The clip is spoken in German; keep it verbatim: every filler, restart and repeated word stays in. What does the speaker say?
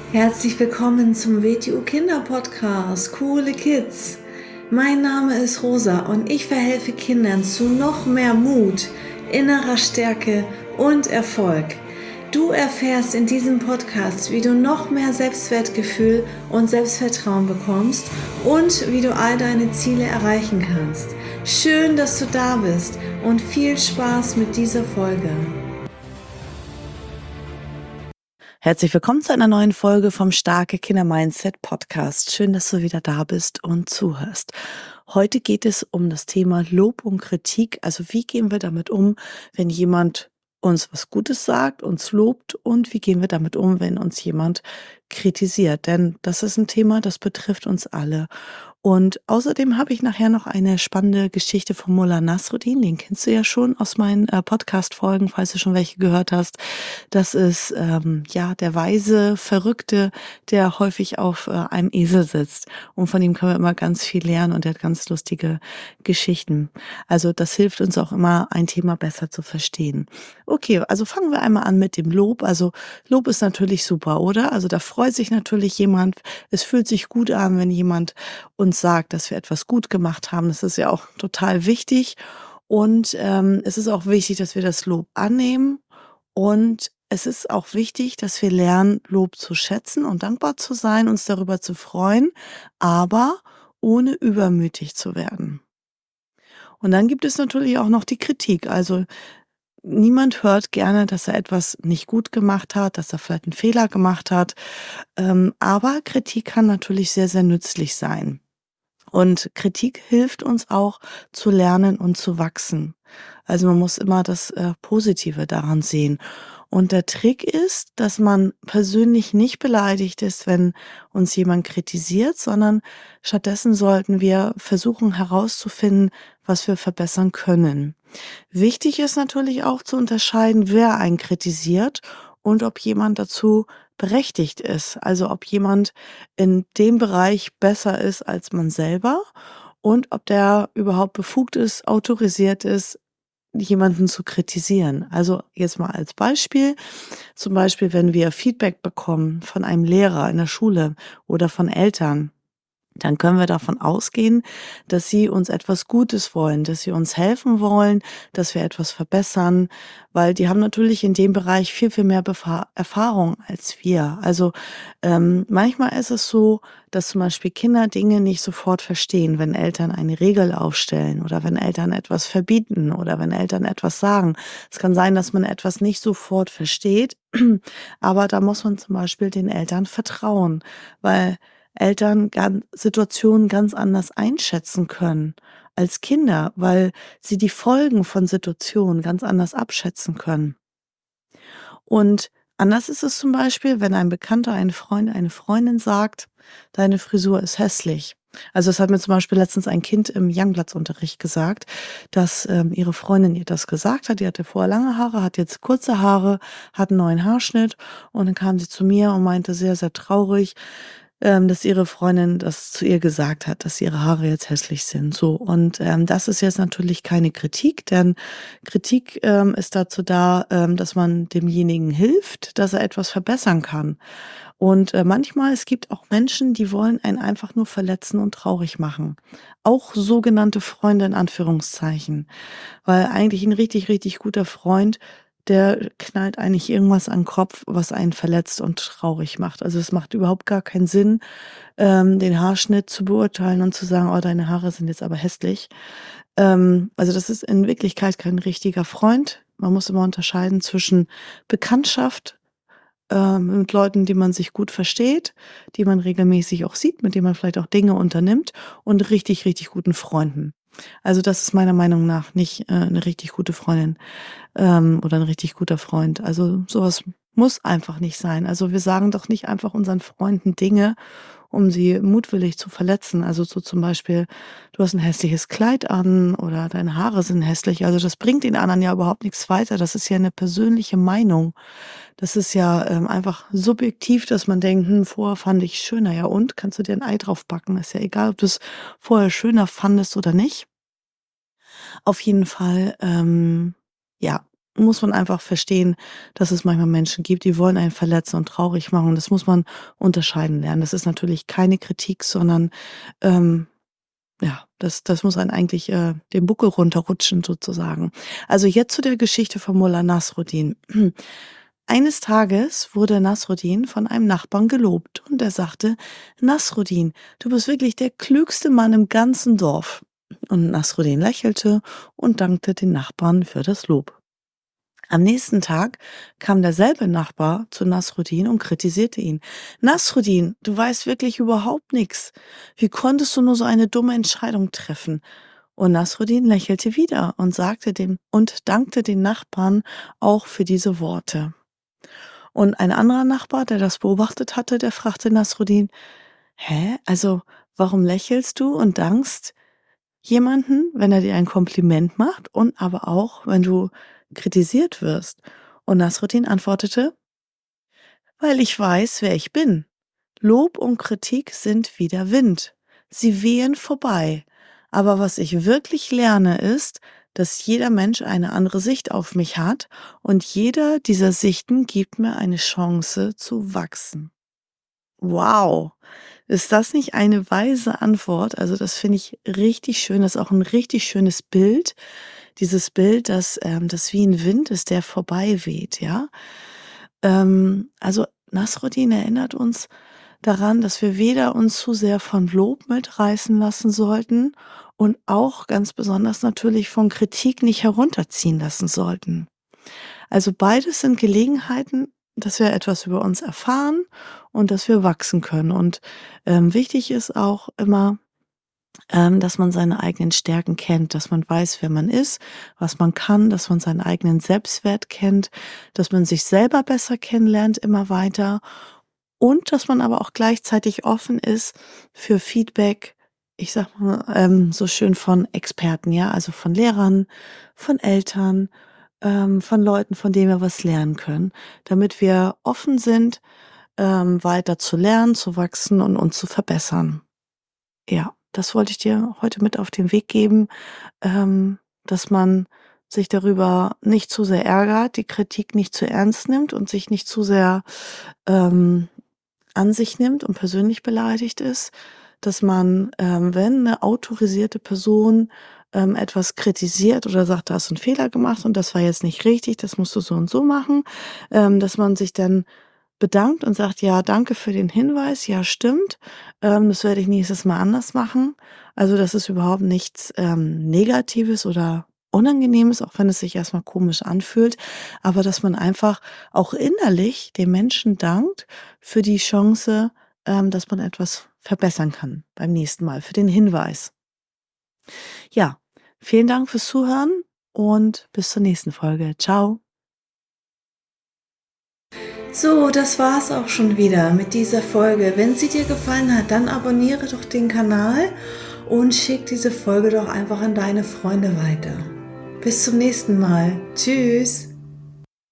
Herzlich willkommen zum W T U Kinder Podcast, Coole Kids. Mein Name ist Rosa und ich verhelfe Kindern zu noch mehr Mut, innerer Stärke und Erfolg. Du erfährst in diesem Podcast, wie du noch mehr Selbstwertgefühl und Selbstvertrauen bekommst und wie du all deine Ziele erreichen kannst. Schön, dass du da bist und viel Spaß mit dieser Folge. Herzlich willkommen zu einer neuen Folge vom Starke Kinder Mindset Podcast. Schön, dass du wieder da bist und zuhörst. Heute geht es um das Thema Lob und Kritik. Also wie gehen wir damit um, wenn jemand uns was Gutes sagt, uns lobt, und wie gehen wir damit um, wenn uns jemand kritisiert? Denn das ist ein Thema, das betrifft uns alle. Und außerdem habe ich nachher noch eine spannende Geschichte von Mullah Nasruddin. Den kennst du ja schon aus meinen äh, Podcast-Folgen, falls du schon welche gehört hast. Das ist ähm, ja der weise Verrückte, der häufig auf äh, einem Esel sitzt. Und von ihm können wir immer ganz viel lernen, und er hat ganz lustige Geschichten. Also das hilft uns auch immer, ein Thema besser zu verstehen. Okay, also fangen wir einmal an mit dem Lob. Also Lob ist natürlich super, oder? Also da freut sich natürlich jemand. Es fühlt sich gut an, wenn jemand uns sagt, dass wir etwas gut gemacht haben. Das ist ja auch total wichtig. Und ähm, es ist auch wichtig, dass wir das Lob annehmen. Und es ist auch wichtig, dass wir lernen, Lob zu schätzen und dankbar zu sein, uns darüber zu freuen, aber ohne übermütig zu werden. Und dann gibt es natürlich auch noch die Kritik. Also niemand hört gerne, dass er etwas nicht gut gemacht hat, dass er vielleicht einen Fehler gemacht hat. Ähm, aber Kritik kann natürlich sehr, sehr nützlich sein. Und Kritik hilft uns auch zu lernen und zu wachsen. Also man muss immer das äh, Positive daran sehen. Und der Trick ist, dass man persönlich nicht beleidigt ist, wenn uns jemand kritisiert, sondern stattdessen sollten wir versuchen herauszufinden, was wir verbessern können. Wichtig ist natürlich auch zu unterscheiden, wer einen kritisiert und ob jemand dazu berechtigt ist. Also ob jemand in dem Bereich besser ist als man selber und ob der überhaupt befugt ist, autorisiert ist, jemanden zu kritisieren. Also jetzt mal als Beispiel, zum Beispiel, wenn wir Feedback bekommen von einem Lehrer in der Schule oder von Eltern, dann können wir davon ausgehen, dass sie uns etwas Gutes wollen, dass sie uns helfen wollen, dass wir etwas verbessern, weil die haben natürlich in dem Bereich viel, viel mehr Befa Erfahrung als wir. Also ähm, manchmal ist es so, dass zum Beispiel Kinder Dinge nicht sofort verstehen, wenn Eltern eine Regel aufstellen oder wenn Eltern etwas verbieten oder wenn Eltern etwas sagen. Es kann sein, dass man etwas nicht sofort versteht, aber da muss man zum Beispiel den Eltern vertrauen, weil Eltern gan Situationen ganz anders einschätzen können als Kinder, weil sie die Folgen von Situationen ganz anders abschätzen können. Und anders ist es zum Beispiel, wenn ein Bekannter, ein Freund, eine Freundin sagt: „Deine Frisur ist hässlich.“ Also, es hat mir zum Beispiel letztens ein Kind im Youngbloods-Unterricht gesagt, dass, ähm, ihre Freundin ihr das gesagt hat. Die hatte vorher lange Haare, hat jetzt kurze Haare, hat einen neuen Haarschnitt, und dann kam sie zu mir und meinte sehr, sehr traurig, ähm, dass ihre Freundin das zu ihr gesagt hat, dass ihre Haare jetzt hässlich sind, so. Und, ähm, das ist jetzt natürlich keine Kritik, denn Kritik, ähm, ist dazu da, ähm, dass man demjenigen hilft, dass er etwas verbessern kann. Und, äh, manchmal es gibt auch Menschen, die wollen einen einfach nur verletzen und traurig machen. Auch sogenannte Freunde in Anführungszeichen, weil eigentlich ein richtig, richtig guter Freund, der knallt eigentlich irgendwas an 'n Kopf, was einen verletzt und traurig macht. Also, es macht überhaupt gar keinen Sinn, ähm, den Haarschnitt zu beurteilen und zu sagen: „Oh, deine Haare sind jetzt aber hässlich.“ Ähm, also, das ist in Wirklichkeit kein richtiger Freund. Man muss immer unterscheiden zwischen Bekanntschaft, ähm, mit Leuten, die man sich gut versteht, die man regelmäßig auch sieht, mit denen man vielleicht auch Dinge unternimmt, und richtig, richtig guten Freunden. Also, das ist meiner Meinung nach nicht, äh, 'ne richtig gute Freundin, ähm, oder ein richtig guter Freund. Also, sowas muss einfach nicht sein. Also, wir sagen doch nicht einfach unseren Freunden Dinge, um sie mutwillig zu verletzen. Also, so zum Beispiel: „Du hast ein hässliches Kleid an“ oder „Deine Haare sind hässlich.“ Also, das bringt den anderen ja überhaupt nichts weiter. Das ist ja eine persönliche Meinung. Das ist ja, ähm, einfach subjektiv, dass man denkt: „Hm, vorher fand ich schöner.“ Ja, und? Kannst du dir ein Ei drauf backen? Ist ja egal, ob du's vorher schöner fandest oder nicht. Auf jeden Fall, ähm, ja, muss man einfach verstehen, dass es manchmal Menschen gibt, die wollen einen verletzen und traurig machen. Das muss man unterscheiden lernen. Das ist natürlich keine Kritik, sondern ähm, ja, das das muss einen eigentlich, äh, den Buckel runterrutschen sozusagen. Also jetzt zu der Geschichte von Mullah Nasruddin. Eines Tages wurde Nasruddin von einem Nachbarn gelobt und er sagte: „Nasruddin, du bist wirklich der klügste Mann im ganzen Dorf.“ Und Nasruddin lächelte und dankte den Nachbarn für das Lob. Am nächsten Tag kam derselbe Nachbar zu Nasruddin und kritisierte ihn. „Nasruddin, du weißt wirklich überhaupt nichts. Wie konntest du nur so eine dumme Entscheidung treffen?“ Und Nasruddin lächelte wieder und sagte dem und dankte den Nachbarn auch für diese Worte. Und ein anderer Nachbar, der das beobachtet hatte, der fragte Nasruddin: „Hä? Also, warum lächelst du und dankst jemanden, wenn er dir ein Kompliment macht und aber auch, wenn du kritisiert wirst?“ Und Nasruddin antwortete: „Weil ich weiß, wer ich bin. Lob und Kritik sind wie der Wind. Sie wehen vorbei. Aber was ich wirklich lerne, ist, dass jeder Mensch eine andere Sicht auf mich hat und jeder dieser Sichten gibt mir eine Chance zu wachsen.“ Wow, ist das nicht eine weise Antwort? Also, das finde ich richtig schön. Das ist auch ein richtig schönes Bild. Dieses Bild, dass, ähm, das wie ein Wind ist, der vorbei weht, ja? Ähm, also, Nasruddin erinnert uns daran, dass wir weder uns zu sehr von Lob mitreißen lassen sollten und auch ganz besonders natürlich von Kritik nicht herunterziehen lassen sollten. Also, beides sind Gelegenheiten, dass wir etwas über uns erfahren und dass wir wachsen können. Und, ähm, wichtig ist auch immer, ähm, dass man seine eigenen Stärken kennt, dass man weiß, wer man ist, was man kann, dass man seinen eigenen Selbstwert kennt, dass man sich selber besser kennenlernt immer weiter und dass man aber auch gleichzeitig offen ist für Feedback, ich sage mal, ähm, so schön von Experten, ja, also von Lehrern, von Eltern, ähm, von Leuten, von denen wir was lernen können, damit wir offen sind, ähm, weiter zu lernen, zu wachsen und uns zu verbessern. Ja, das wollte ich dir heute mit auf den Weg geben, ähm, dass man sich darüber nicht zu sehr ärgert, die Kritik nicht zu ernst nimmt und sich nicht zu sehr, ähm, an sich nimmt und persönlich beleidigt ist, dass man, ähm, wenn eine autorisierte Person, ähm, etwas kritisiert oder sagt: „Da hast du 'n Fehler gemacht und das war jetzt nicht richtig, das musst du so und so machen“, ähm, dass man sich dann bedankt und sagt: „Ja, danke für den Hinweis. Ja, stimmt. Ähm, das werde ich nächstes Mal anders machen.“ Also, das ist überhaupt nichts, ähm, Negatives oder Unangenehmes, auch wenn es sich erst mal komisch anfühlt, aber dass man einfach auch innerlich dem Menschen dankt für die Chance, ähm, dass man etwas verbessern kann beim nächsten Mal, für den Hinweis. Ja, vielen Dank fürs Zuhören und bis zur nächsten Folge. Ciao. So, das war's auch schon wieder mit dieser Folge. Wenn sie dir gefallen hat, dann abonniere doch den Kanal und schick diese Folge doch einfach an deine Freunde weiter. Bis zum nächsten Mal. Tschüss.